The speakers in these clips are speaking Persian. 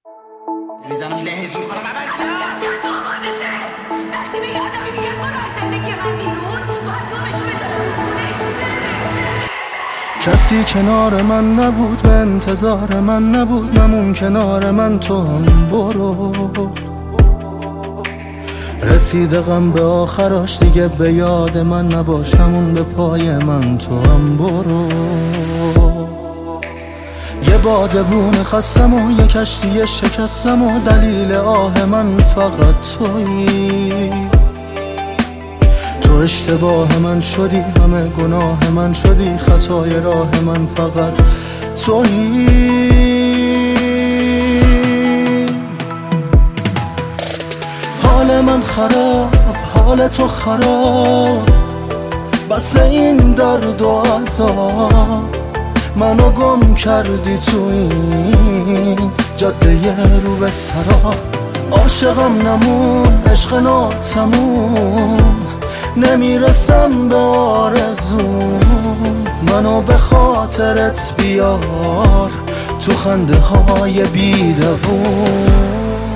میزنم لهشون کنم تو آمادته وقتی به یادمی میگه برو از زندگی من بیرون باید تو بشو بزنم رو کونش کسی کنار من نبود، به انتظار من نبود، نمون کنار من تو هم برو. رسیده غم به آخراش، دیگه به یاد من نباش، نمون به پای من تو هم برو. یه بادبون خستم و یه کشتی شکستم و دلیل آه من فقط تویی. تو اشتباه من شدی، همه گناه من شدی، خطای راه من فقط تویی. حال من خراب، حال تو خراب، بس این درد و عذاب منو گم کردی تو این جاده رو به سراب. عاشقم نمون، عشق ناتموم، نمیرسم به آرزوم، منو به خاطرت بیار تو خنده های بیدوون.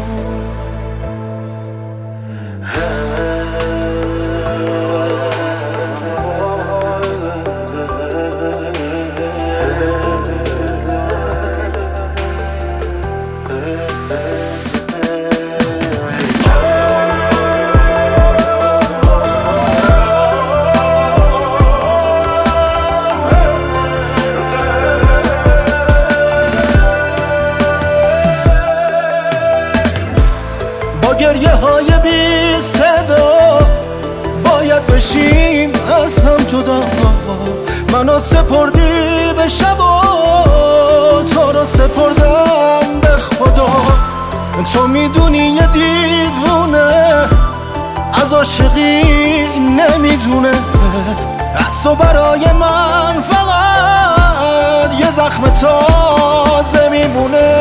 گریه های بی صدا باید بشیم از هم جدا. منو سپردی به شبا، تو رو سپردم به خدا. تو میدونی یه دیوونه از عاشقی نمیدونه، از تو برای من فقط یه زخم تازه میمونه.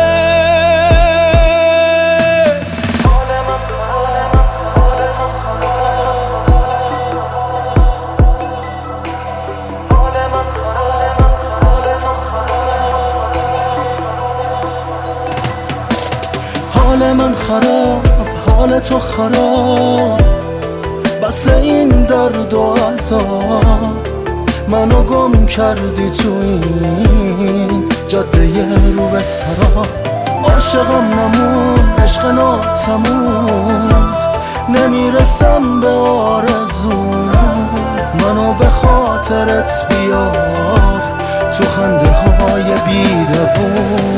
حال من خراب، حال تو خراب، بس این درد و عذاب منو گم کردی تو این جاده رو به سراب. عاشقم نمون، عشق ناتموم، نمیرسم به آرزوم، منو به خاطرت بیار تو خنده های بیدوون.